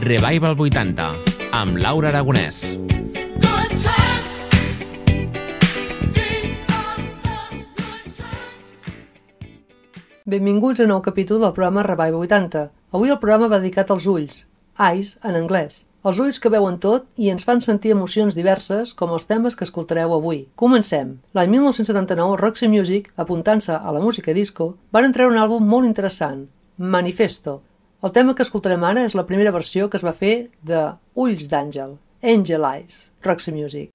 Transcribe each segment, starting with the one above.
Revival 80, amb Laura Aragonès. Benvinguts a un nou capítol del programa Revival 80. Avui el programa va dedicat als ulls, eyes en anglès. Els ulls que veuen tot i ens fan sentir emocions diverses com els temes que escoltareu avui. Comencem. L'any 1979, Roxy Music, apuntant-se a la música disco, van treure un àlbum molt interessant, Manifesto. El tema que escoltarem ara és la primera versió que es va fer de Ulls d'Àngel, Angel Eyes, Roxy Music.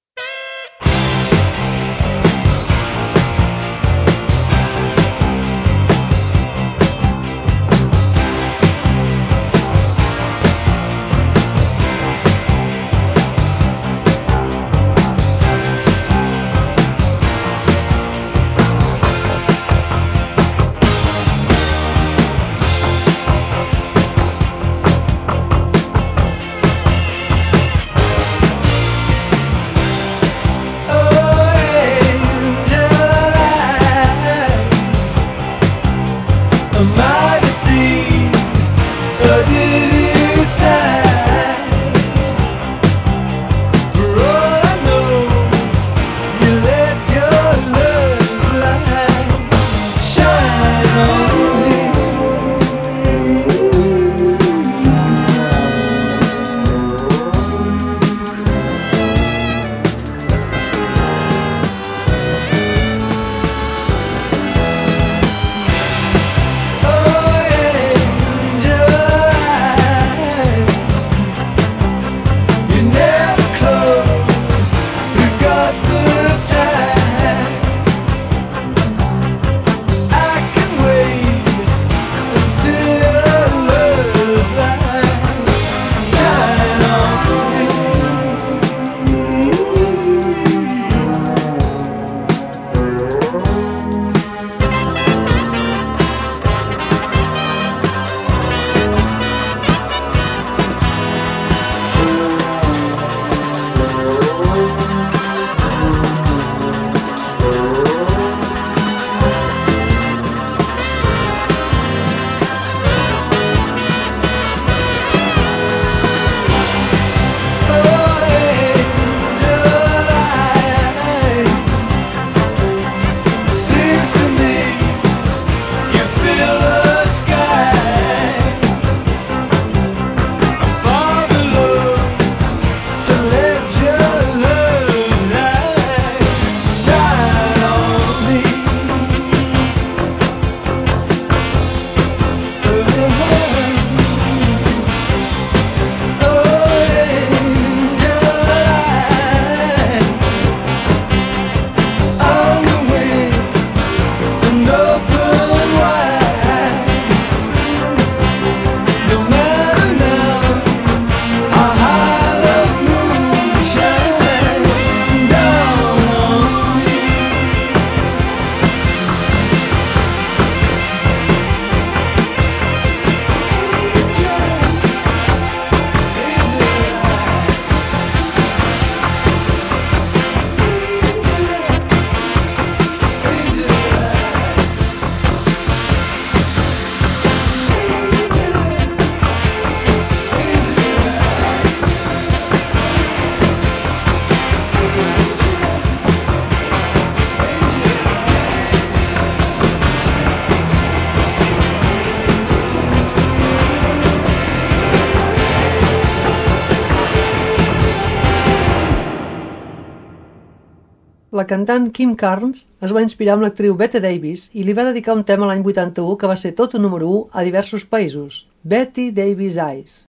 La cantant Kim Carnes es va inspirar amb l'actriu Bette Davis i li va dedicar un tema l'any 81 que va ser tot un número 1 a diversos països, Betty Davis Eyes.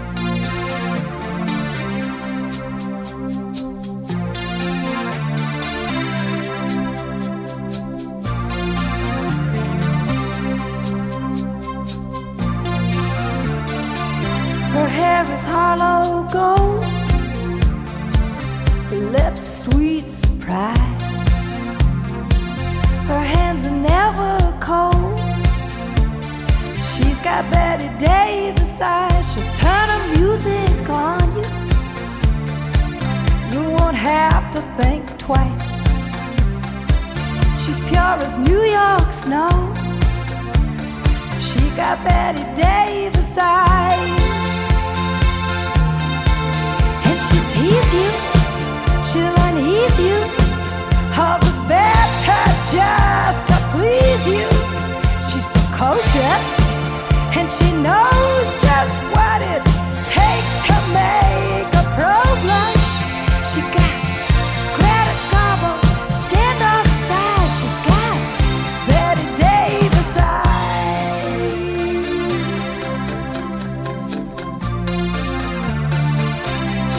Her hair is hollow gold, her lips sweet surprise. Her hands are never cold. She's got Betty Davis eyes. She'll turn her music on you. You won't have to think twice. She's pure as New York snow. She got Betty Davis eyes.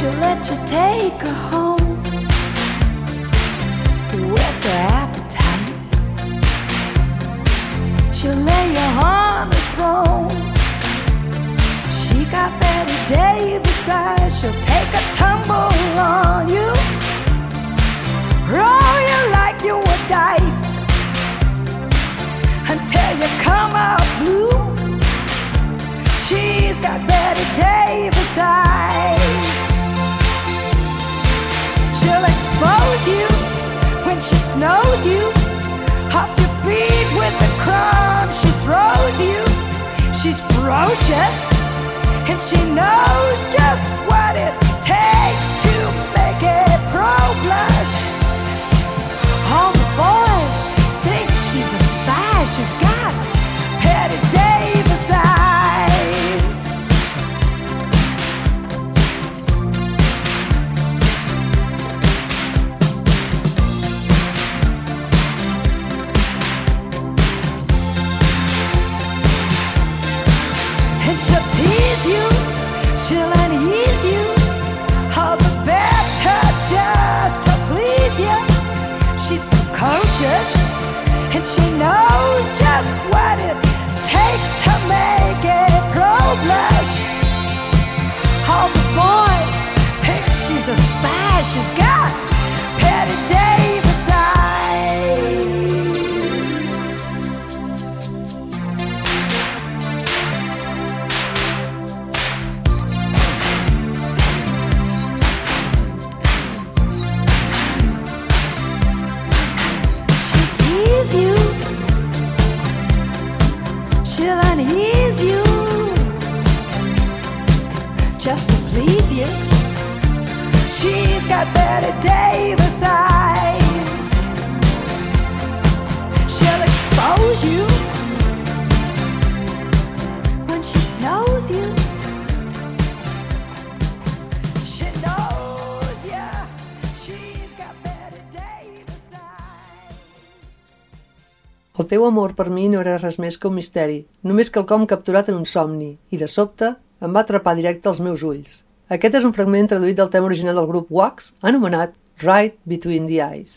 she'll let you take her home. Whet's her appetite? She'll lay you on the throne. She got Betty Davis eyes. She'll take a tumble on you, roll you like you were dice, until you come out blue. She's got Betty Davis eyes. She'll expose you when she snows you off your feet with the crumbs she throws you. She's ferocious and she knows just what it takes to make a pro blush. All the boys think she's a spy. She's got Betty Davis eyes. And she'll tease you, she'll unease you, all the better just to please you. She's precocious and she knows just what it takes to make a pro blush. All the boys think she's a spy. She's got Betty Davis eyes. You, she'll unease you just to please you. She's got Betty Davis eyes. She'll expose you when she snows you. She knows ya. She's got Betty Davis eyes. El teu amor per mi no era res més que un misteri, només quelcom capturat en un somni, i de sobte em va atrapar directe als meus ulls. Aquest és un fragment traduït del tema original del grup Wax, anomenat Right Between the Eyes.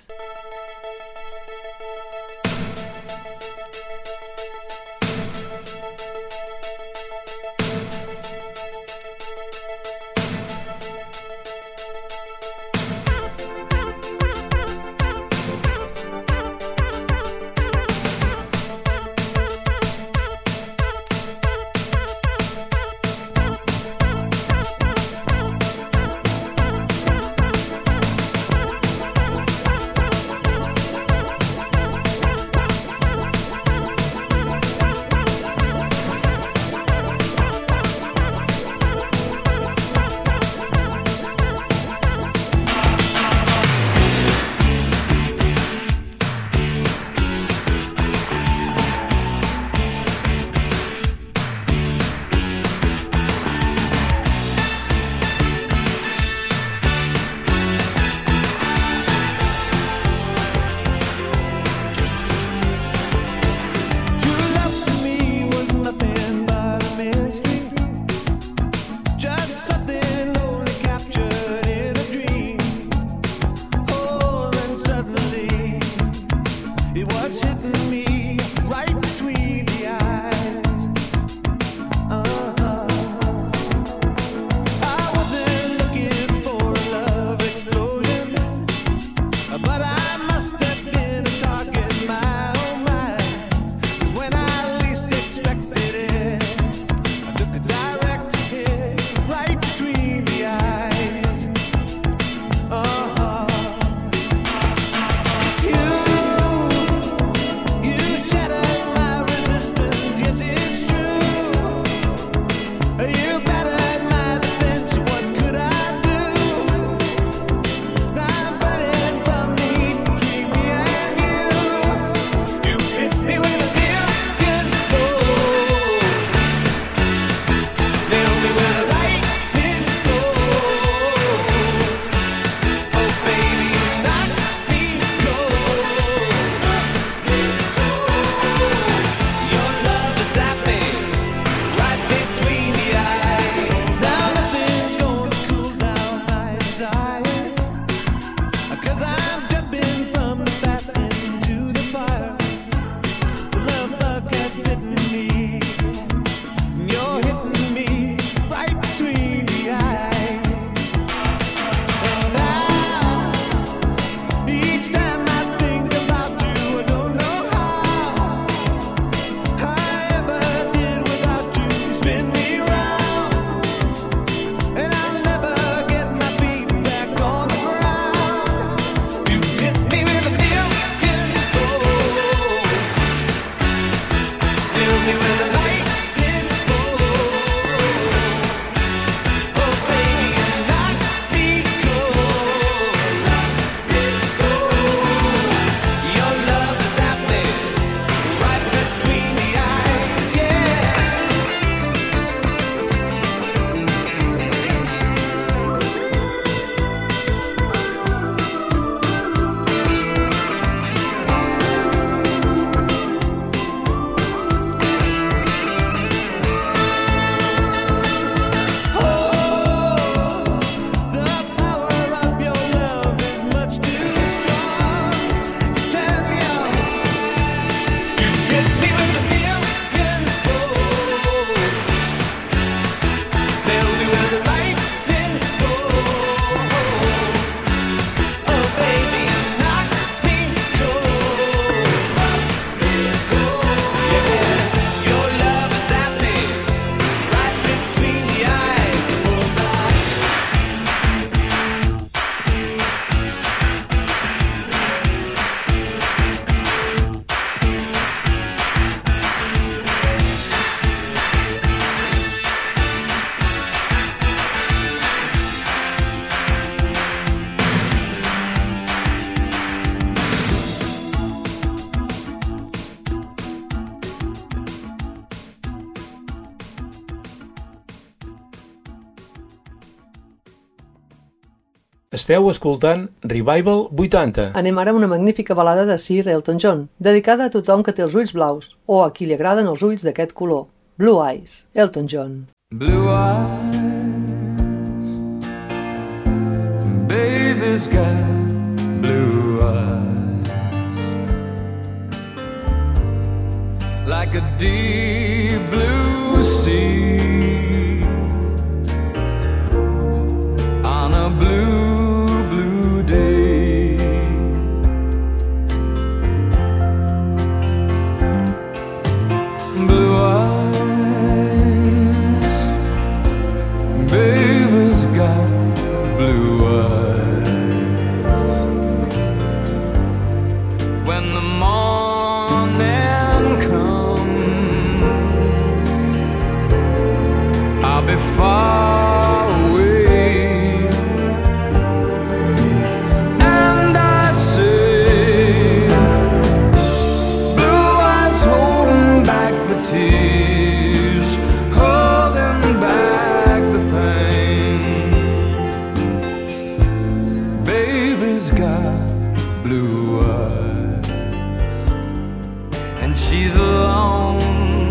Esteu escoltant Revival 80. Anem ara amb una magnífica balada de Sir Elton John, dedicada a tothom que té els ulls blaus, o a qui li agraden els ulls d'aquest color. Blue Eyes, Elton John. Blue eyes, baby's got blue eyes, like a deep blue sea on a blue, blue day. Blue eyes, baby's got blue eyes. When the morning comes, I'll be far away, and I say, blue eyes holding back the tears, holding back the pain. Baby's got blue eyes, and she's alone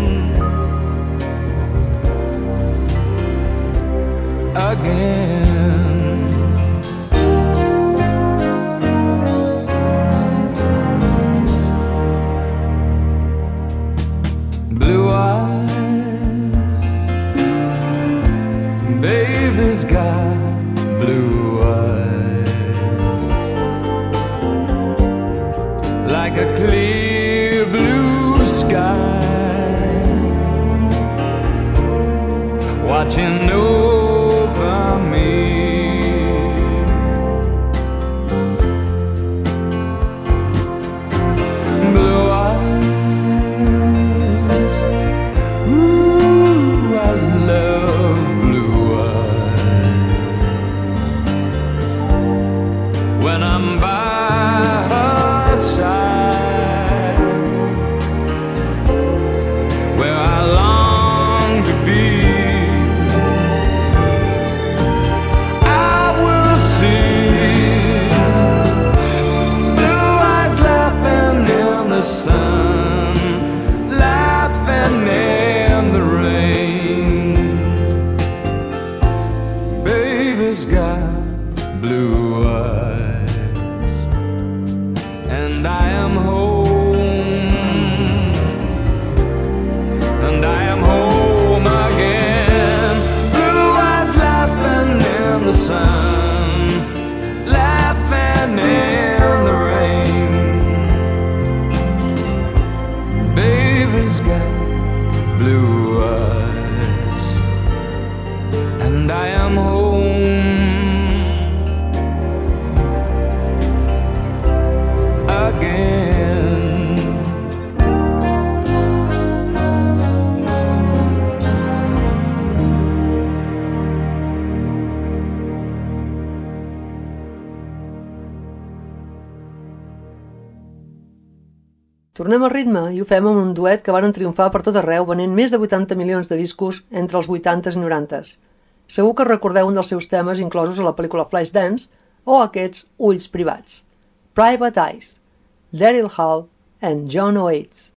again. Blue eyes, baby's got blue eyes, like a clear blue sky, watching over me. Blue eyes, ooh, I love blue eyes. When I'm by her side, where I long to be, I will see blue eyes laughing in the sun, laughing in the rain. Baby's got blue eyes, and I am home, and I am home again. Blue eyes laughing in the sun, laughing in the rain. Baby's got blue eyes, and I am home again. Tornem al ritme i ho fem amb un duet que varen triomfar per tot arreu venent més de 80 milions de discos entre els 80s i 90s. Segur que recordeu un dels seus temes inclosos a la pel·lícula Flashdance o aquests Ulls privats. Private Eyes, Daryl Hall and John Oates.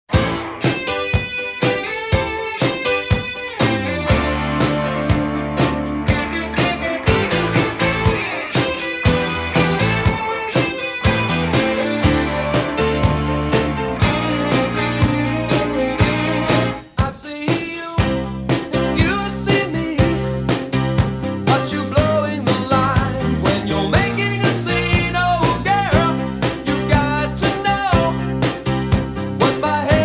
I see you, you see me, but you blowing the line when you're making a scene. Oh girl, you got to know what my head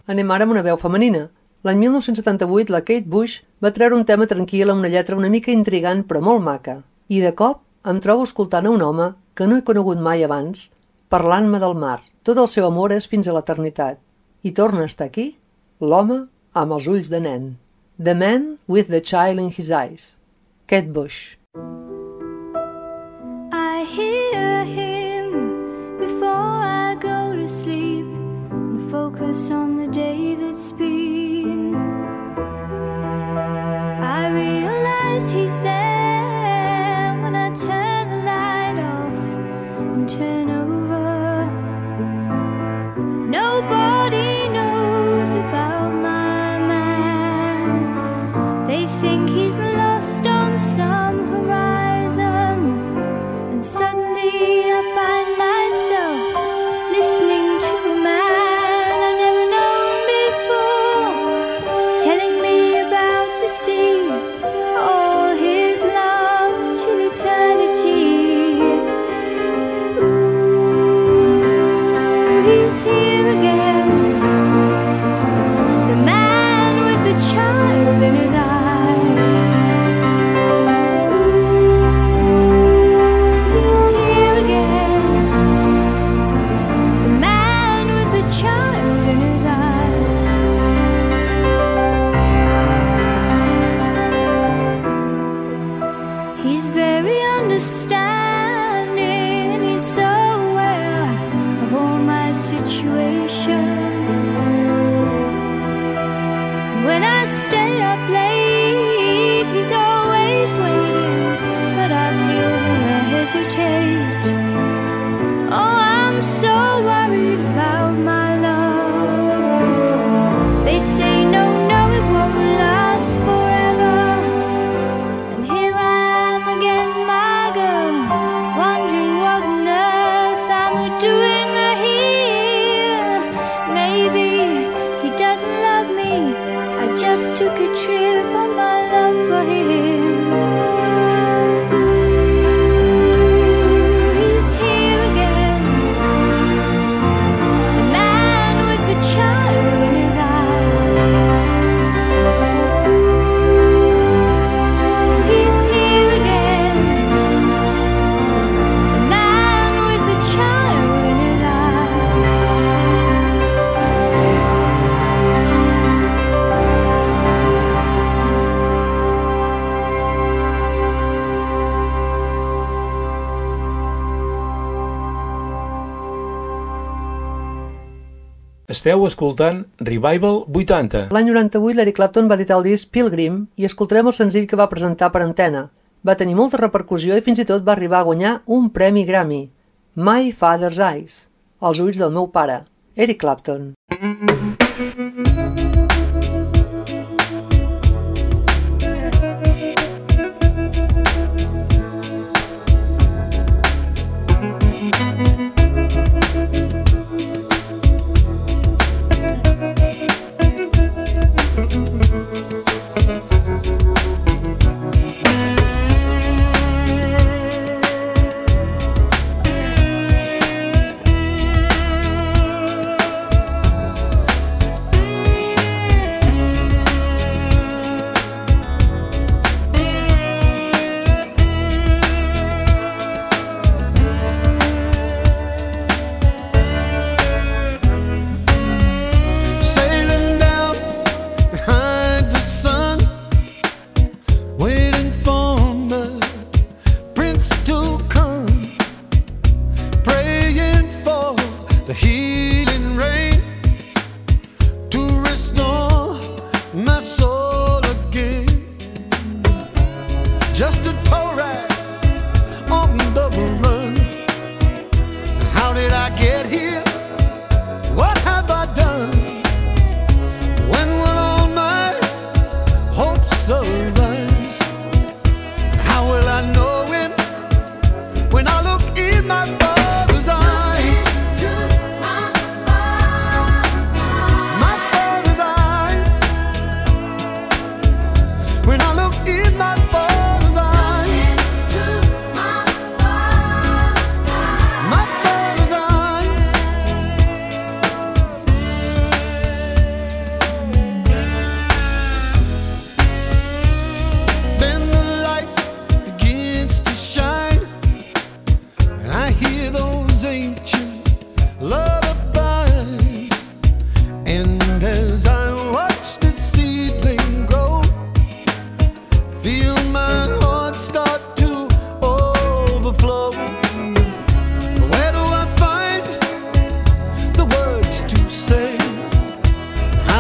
Anem ara amb una veu femenina. L'any 1978 la Kate Bush va treure un tema tranquil amb una lletra una mica intrigant però molt maca. I de cop em trobo escoltant a un home que no he conegut mai abans, parlant-me del mar. Tot el seu amor és fins a l'eternitat. I torna a estar aquí, l'home amb els ulls de nen. The Man with the Child in His Eyes. Kate Bush. I hear him before I go to sleep and focus on the day that's been. I realize he's there when I turn the light off and turn over. Nobody knows about my man. They think he's lost on some horizon. And suddenly I find myself listening to a man I never known before, telling me about the sea, all his loves till eternity. Ooh, he's here again, the man with the child in his eyes. He's very understanding, he's so aware of all my situations. When I stay up late, he's always waiting, but I feel him hesitate. Oh, I'm so worried about my love. They say no, it won't last forever. And here I am again, my girl, wondering what on earth I'm doing here. Maybe he doesn't love me, I just took a trip on my love for him. He's here again, the man with the child in his eyes. He's here again, the man with the child in his eyes. Esteu escoltant Revival 80. L'any 98 l'Eric Clapton va editar el disc Pilgrim i escoltarem el senzill que va presentar per antena. Va tenir molta repercussió i fins i tot va arribar a guanyar un premi Grammy. My Father's Eyes, els ulls del meu pare, Eric Clapton.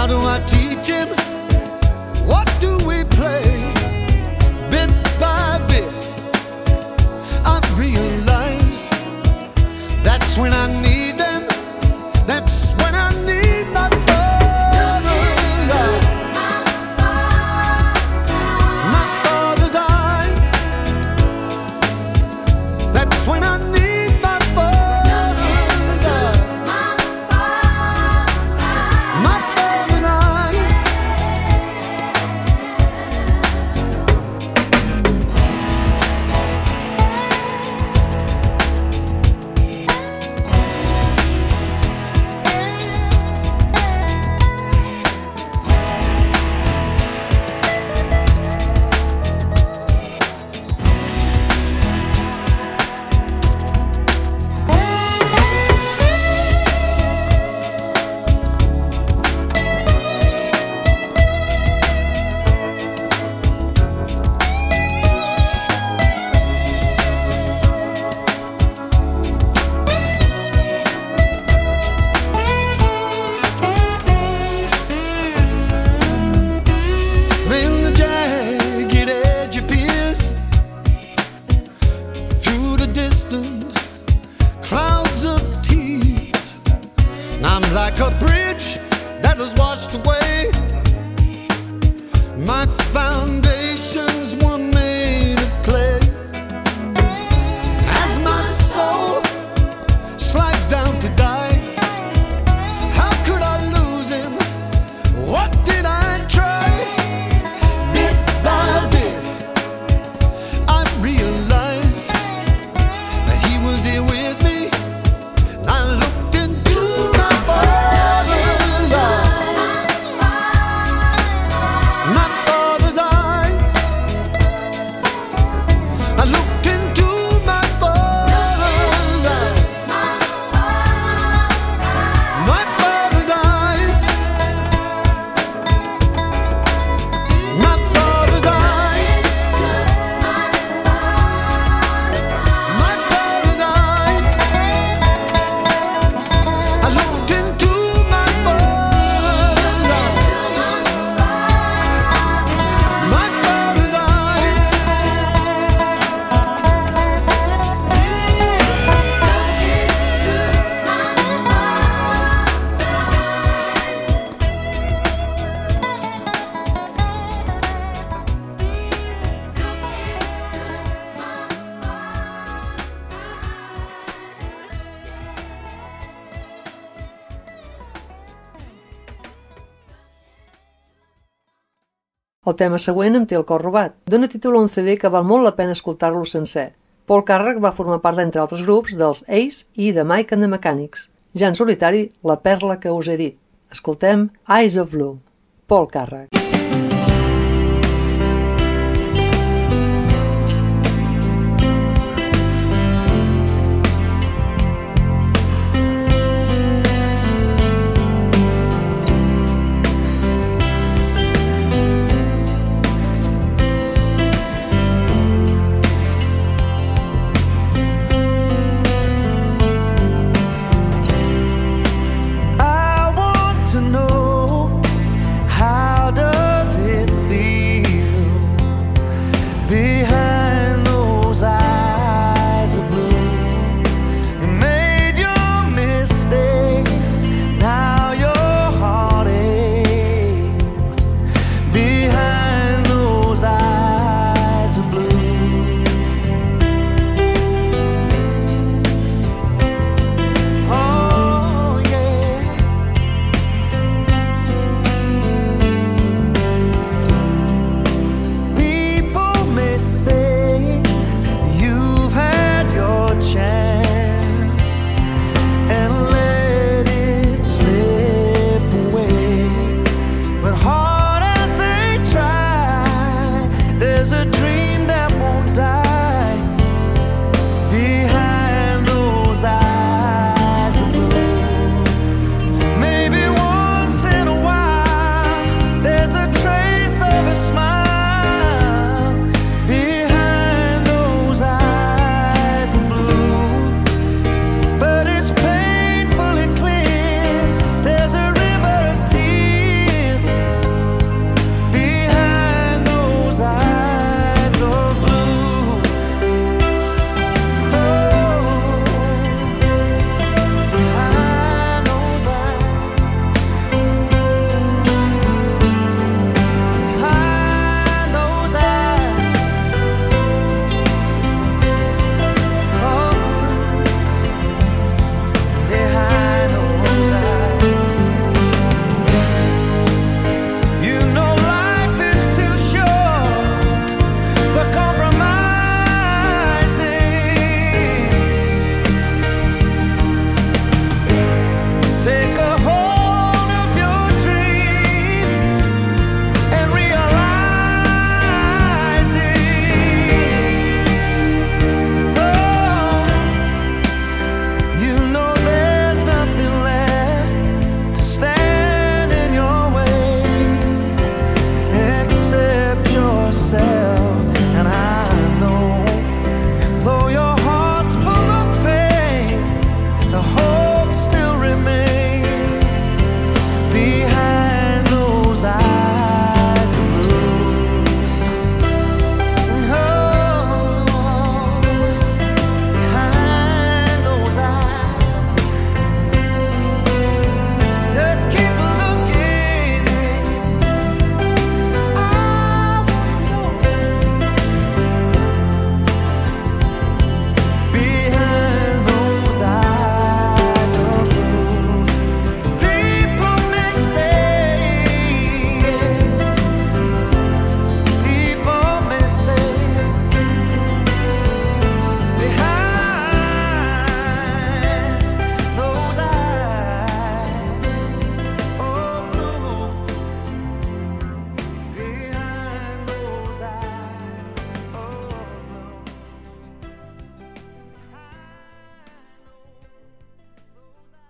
do I teach him? What do we play? Bit by bit, I realized that's when I need them. That's when I need my father's eyes. My father's eyes. That's when I need my father's eyes. My father's eyes. When the jagged edge appears through the distant clouds of tears, I'm like a bridge that was washed away. My foundations were made of clay. As my soul slides down to die, how could I lose him? What did I try? Bit by bit, I realized that he was here with me. I looked into my father's eyes. My father's eyes. I looked into my father's eyes. My father's eyes. My father's eyes. My father's eyes. I looked into my father's eyes. My father's eyes. El tema següent em té el cor robat. Dóna títol a un CD que val molt la pena escoltar-lo sencer. Paul Carrack va formar part, entre altres grups, dels Ace i de Mike and the Mechanics. Ja en solitari, la perla que us he dit. Escoltem Eyes of Blue. Paul Carrack. I want to know, how does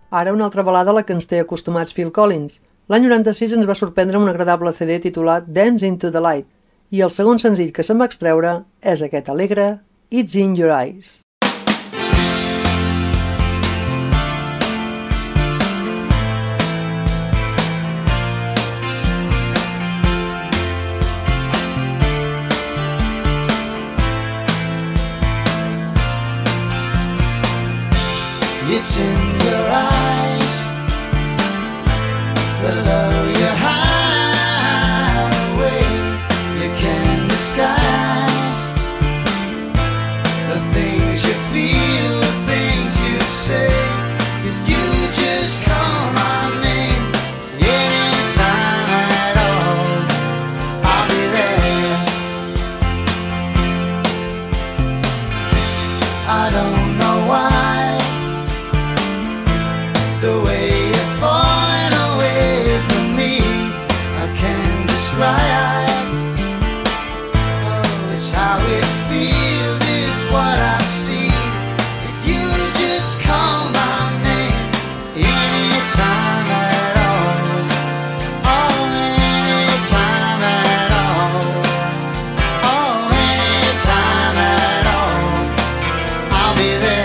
Ara una altra balada a la que ens té acostumats Phil Collins. L'any 96 ens va sorprendre amb un agradable CD titulat Dance into the Light, i el segon senzill que se'n va extreure és aquest alegre It's in Your Eyes. It's in your eyes, the love you hide away. You can disguise the things you feel, the things you say. If you just call my name anytime at all, I'll be there. I don't know why the way you're falling away from me, I can't describe. Oh, it's how it feels, it's what I see. If you just call my name anytime at all, oh, anytime at all, oh, anytime at all, I'll be there.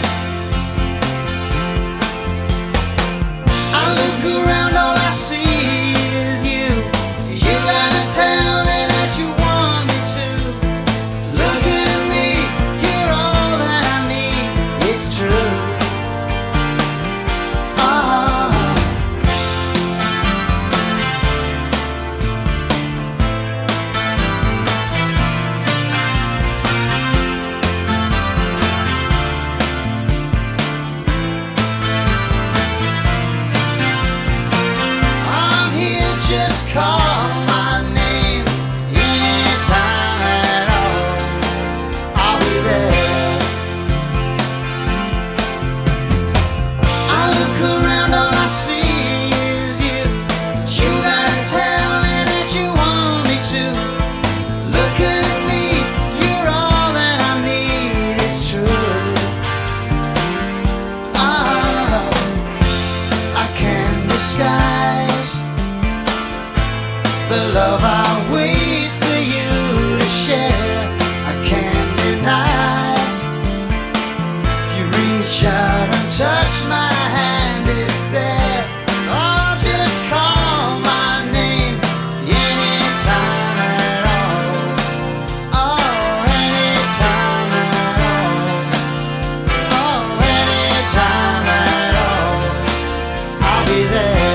The love I wait for you to share, I can't deny. If you reach out and touch my hand, it's there. Oh, just call my name anytime at all. Oh, anytime at all. Oh, anytime at all, I'll be there.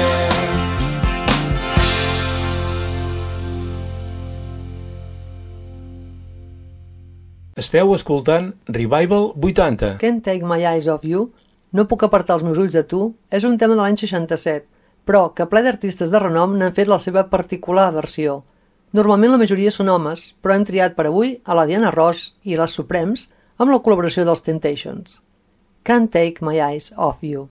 Esteu escoltant Revival 80. Can't Take My Eyes Off You, No puc apartar els meus ulls de tu, és un tema de l'any 67, però que ple d'artistes de renom n'han fet la seva particular versió. Normalment la majoria són homes, però hem triat per avui a la Diana Ross i les Supremes amb la col·laboració dels Temptations. Can't Take My Eyes Off You.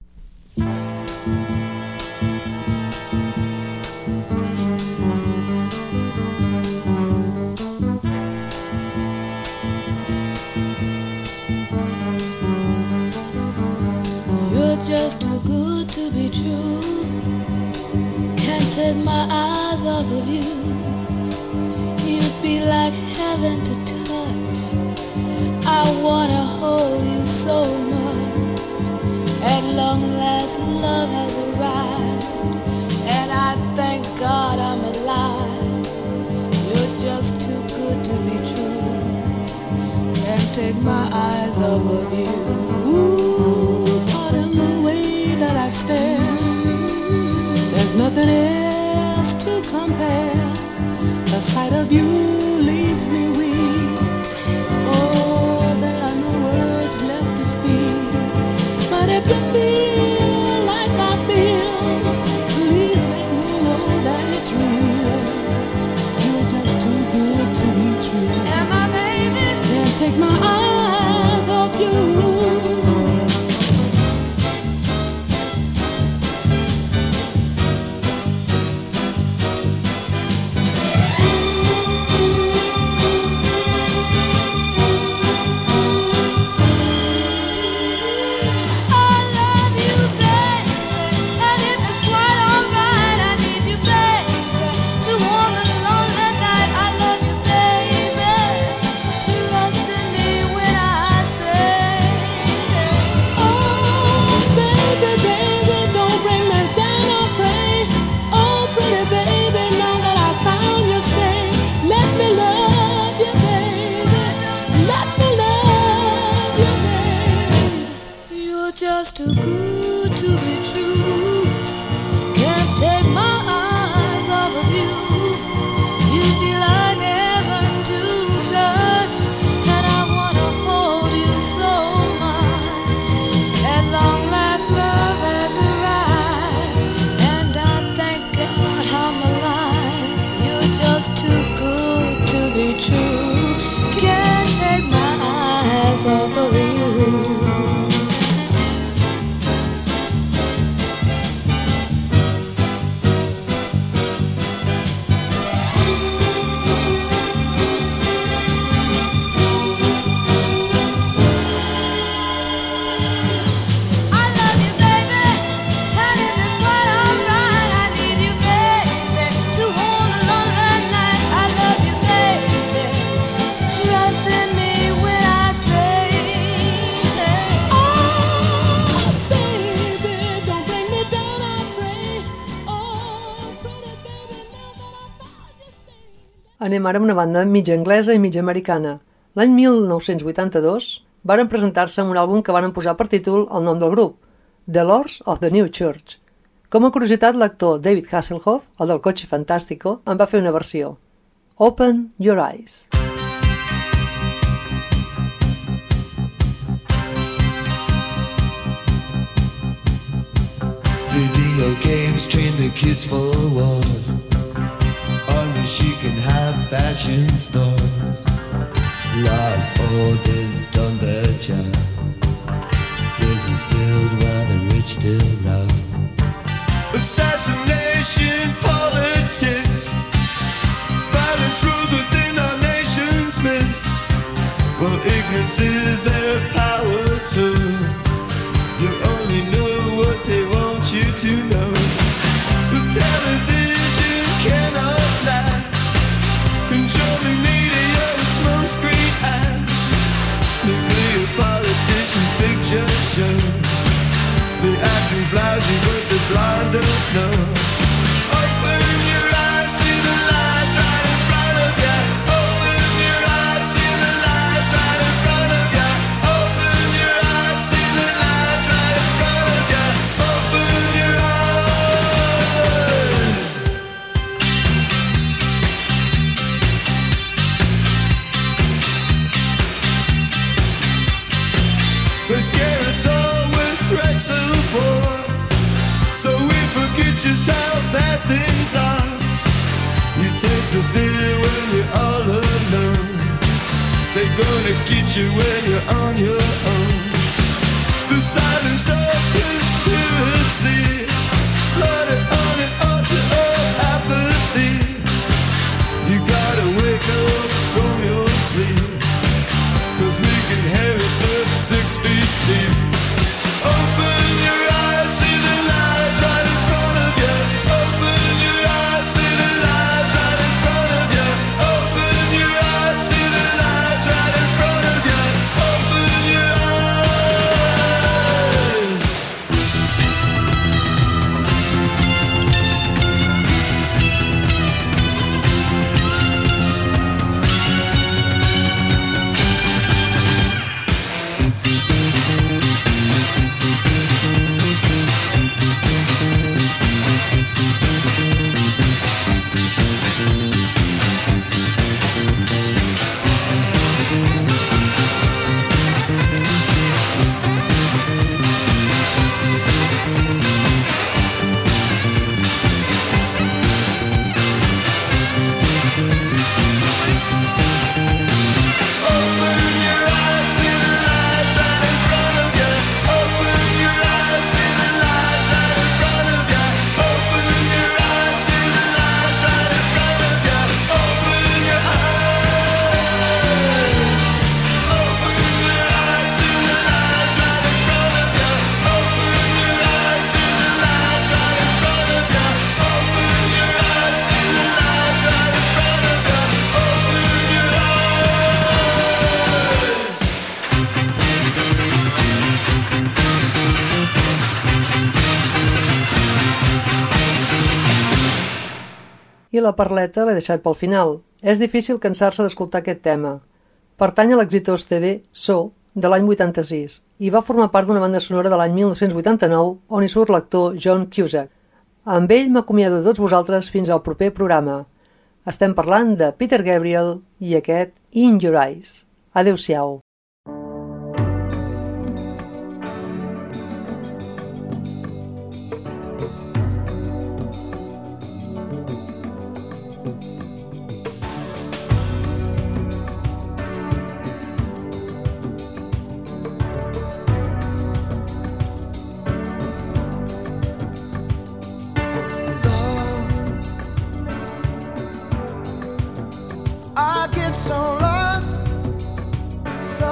Just too good to be true. Can't take my eyes off of you. You'd be like heaven to touch. I wanna hold you so much. At long last love has arrived, and I thank God I'm alive. You're just too good to be true. Can't take my eyes off of you. Ooh, pardon the way that I stare. There's nothing else to compare. The sight of you leaves me weak. Oh, there are no words left to speak. But if you feel like I feel, please let me know that it's real. You're just too good to be true. And my baby can't take my eyes off you. Anem ara amb una banda mitja anglesa i mitja americana. L'any 1982 varen presentar-se amb un àlbum que varen posar per títol el nom del grup, The Lords of the New Church. Com a curiositat, l'actor David Hasselhoff, el del Cotxe Fantástico, en va fer una versió. Open Your Eyes. Video games train the kids for war. Only she can have fashion stores. Law and order's done their job. Prisons filled while the rich still rob. Assassination politics. Violence rules within our nation's midst. Well, ignorance is their power too. You only know what they want you to know. But television cannot lie. Controlling media with smoke screen eyes. Nuclear politicians' picture show. The acting's lousy, but the blind don't know. Open your eyes, see the lights right in front of you. Open your eyes, see the lights right in front of you. Open your eyes, see the lights right in front of you. Open your eyes. They scare us all with threats of war, so we forget just how bad things are. You taste the fear when you're all alone. They're gonna get you when you're on your own. The silence of conspiracy, slaughter on and on to all apathy. You gotta wake up from your sleep, 'cause we can hear it's up 6 feet deep. Open your eyes, see the lights right in front of you. Open your eyes, see the lights right in front of you. Open your eyes, see the lights right in front of you. Open your eyes. I la parleta l'he deixat pel final. És difícil cansar-se d'escoltar aquest tema. Pertany a l'exitós CD So, de l'any 86, i va formar part d'una banda sonora de l'any 1989 on hi surt l'actor John Cusack. Amb ell m'acomiado de tots vosaltres fins al proper programa. Estem parlant de Peter Gabriel i aquest In Your Eyes. Adéu-siau. I get so lost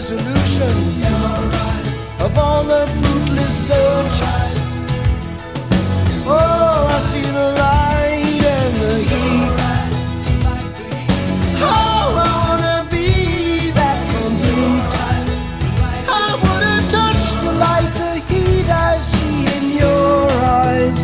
resolution of all the fruitless searches. Oh, I see the light and the heat. Oh, I wanna be that complete. I wanna touch the light, the heat I see in your eyes.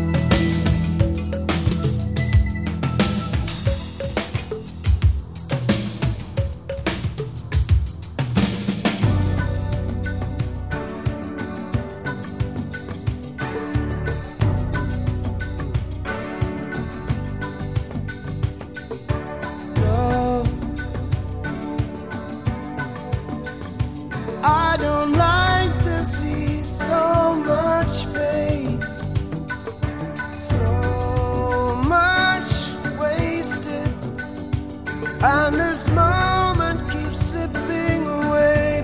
I don't like to see so much pain, so much wasted, and this moment keeps slipping away.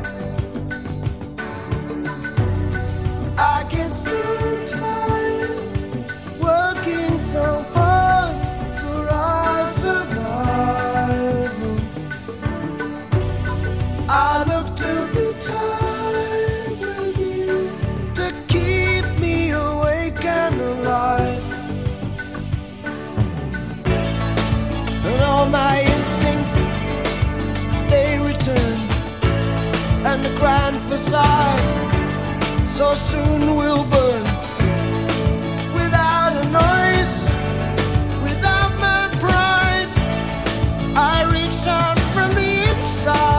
I get so tired working so hard for our survival. I look to the time with you to keep me awake and alive. And all my instincts, they return, and the grand facade so soon will burn. Without a noise, without my pride, I reach out from the inside.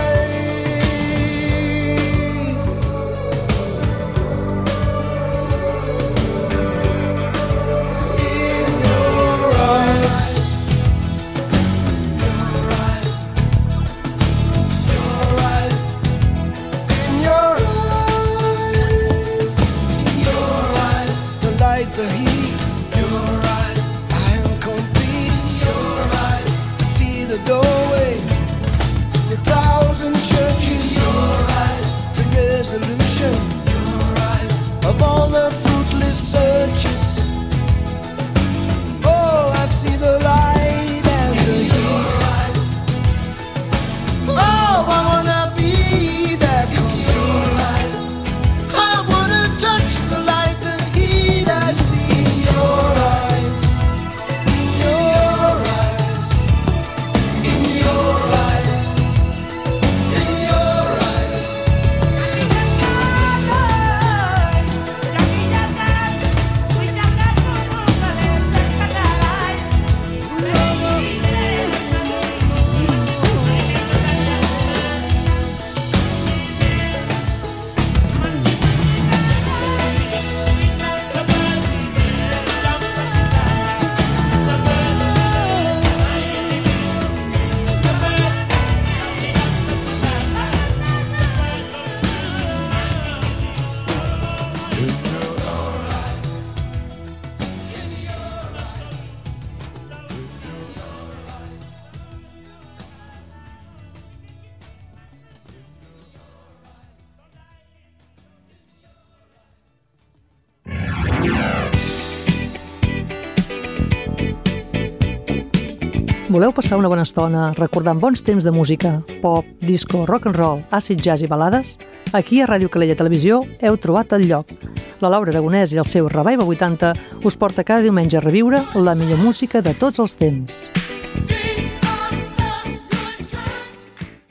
The heat, your eyes, I am complete. Your eyes, I see the doorway, the thousand churches. Your eyes, the resolution. Your eyes, of all the fruitless searches. Oh, I see the light and the heat. Oh, I wanna be that complete. I wanna touch the light, the heat I see in your eyes, in your eyes, in your eyes, in your eyes. Voleu passar una bona estona recordant bons temps de música, pop, disco, rock and roll, acid jazz i balades? Aquí a Ràdio Calella Televisió heu trobat el lloc. La Laura Aragonès i el seu Revival 80 us porta cada diumenge a reviure la millor música de tots els temps.